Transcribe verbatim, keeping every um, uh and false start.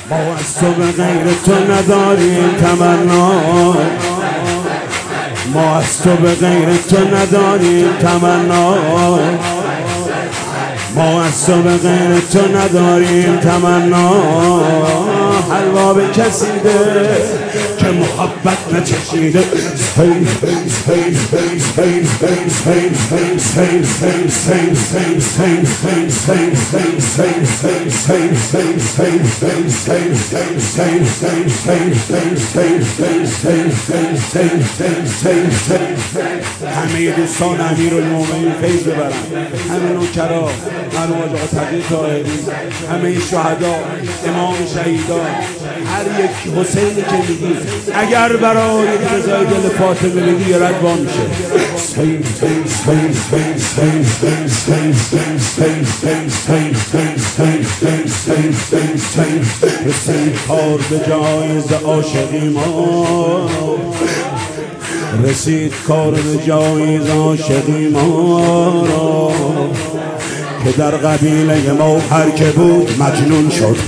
ما از تو به غیر تو نداریم تمنا، ما از تو به غیر تو نداریم تمنا، ما از تو به غیر تو نداریم تمنا. حلوا به کسی ده که محبت نچشیده، همه دوستان امیرالمومنین فیض ببرن، همه نوکرا، مرحوم حاج آقا تقی طاهری، همه شهدا، امام شهیدان، هر یک حسینی که میگی اگر برای رضای دل فاطمه بگی یه رد وام میشه. رسید کار به جایز عاشقی ما، رسید کار به جایز عاشقی ما را، که در قبیله ما هر که بود مجنون شد.